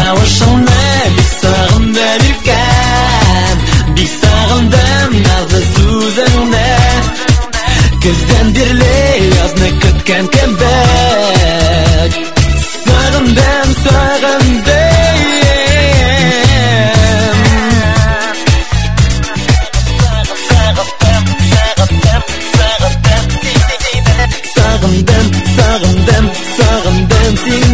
тавышыңны бик сагындым икән, бик сагындым назлы сүзеңне. Көздән бирле язны көткән кебек, сагындым, сагындым. Сагындым, сагындым, сагындым сине.